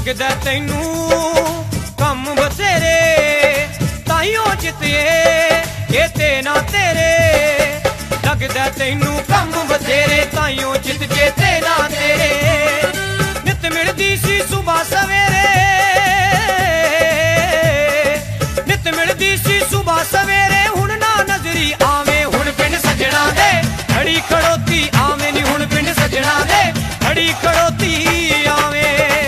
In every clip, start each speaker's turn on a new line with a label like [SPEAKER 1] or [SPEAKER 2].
[SPEAKER 1] लगदा तैनू कम बथेरे ताइयों जितिए ये ते ना तेरे। लगदा तैनू कम बथेरे ताइयों जित के ते ना तेरे। नित मिलदी सी सुबह सवेरे, नित मिलदी सी सुबह सवेरे। हुण ना नजरी आवे हुण पिंड सजना दे खड़ी खड़ोती आवे नी। हुण पिंड सजना दे खड़ी खड़ोती आवे।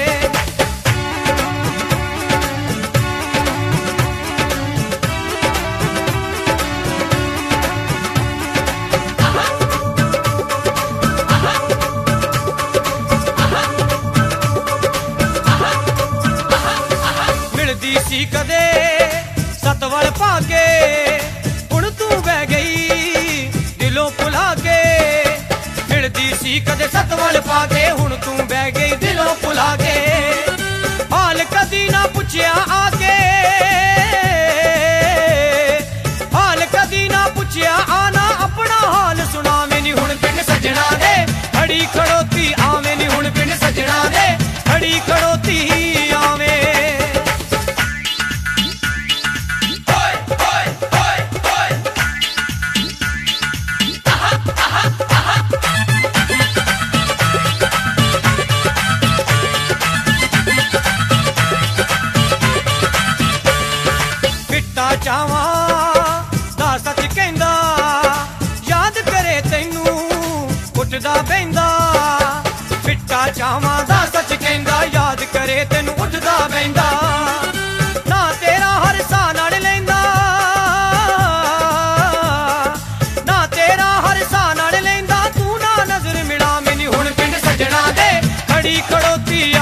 [SPEAKER 1] मिलदी सी कदे सतवल पाके हुण तू बह गई दिलों भुला के। मिलदी सी कदे सतवल पाके हुण तू बह गई दिलों भुला के। हाल कदी ना पुछया आके, हाल कदी ना पुछया आना अपना हाल सुनावे नी। हुण पिंड सजना दे खड़ी खड़ोती आवे नी। हुण पिंड सजना दे खड़ी खड़ोती आवे। चावा दा सच कहंदा याद करे तैनू उठदा बहिंदा। फिट्टा चावा दा सच कहंदा याद करे तैनू उठदा बहिंदा। ना तेरा हर सा नाल लैंदा, ना तेरा हर सा नाल लैंदा। तू ना नजर मिला मैनू हुण पिंड सजना दे खड़ी खड़ोती